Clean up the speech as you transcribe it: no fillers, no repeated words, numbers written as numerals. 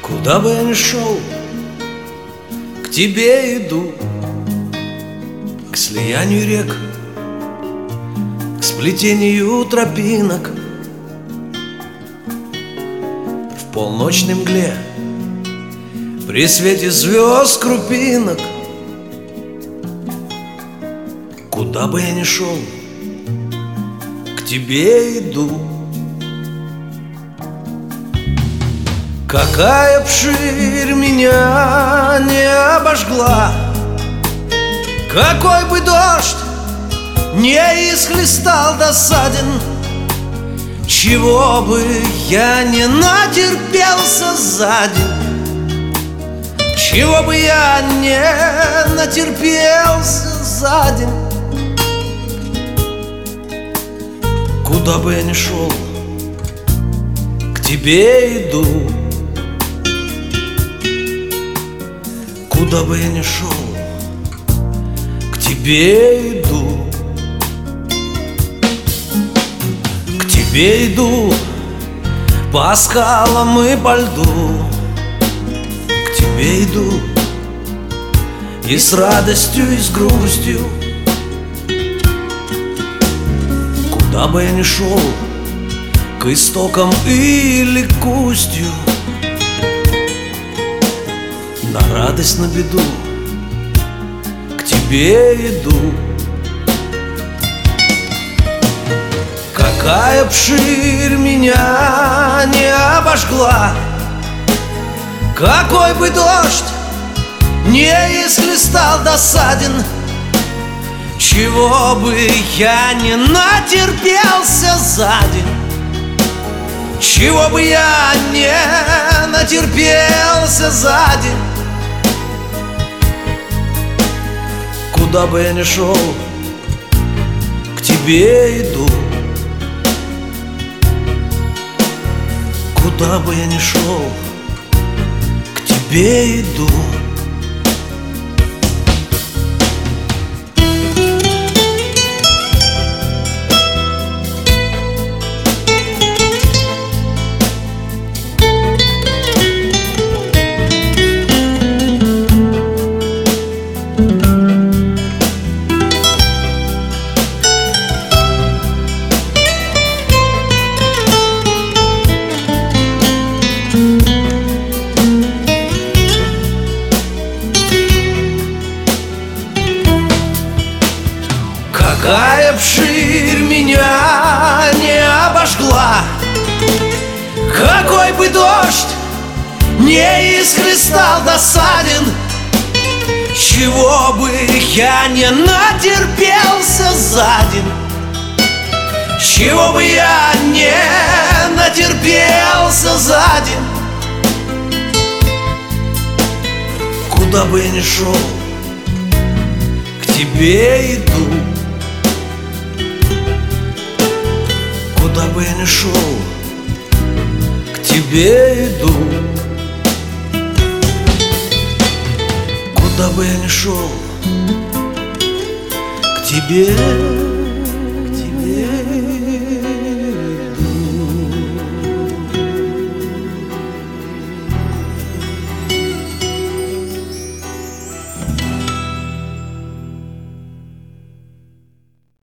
Куда бы я ни шел, к тебе иду, к слиянию рек, к сплетению тропинок. В полночной мгле, при свете звезд крупинок. Куда бы я ни шел, к тебе иду. Какая б ширь меня не обожгла, какой бы дождь не исхлестал досаден, чего бы я не натерпелся за день, чего бы я не натерпелся за день. Куда бы я ни шел, к тебе иду. Куда бы я ни шел, к тебе иду. К тебе иду по скалам и по льду. К тебе иду и с радостью, и с грустью. Куда бы я ни шел, к истокам или к устью, на радость, на беду, к тебе иду. Какая б ширь меня не обожгла, какой бы дождь не исхлестал досаден, чего бы я не натерпелся за день, чего бы я не натерпелся за день. Куда бы я ни шел, к тебе иду. Куда бы я ни шел, к тебе иду. Какая б ширь меня не обожгла, какой бы дождь не исхлестал досаден, чего бы я не натерпелся за день, чего бы я не натерпелся за день. Куда бы я ни шел, к тебе иду. Куда бы я ни шел, к тебе иду. Куда бы я ни шел, к тебе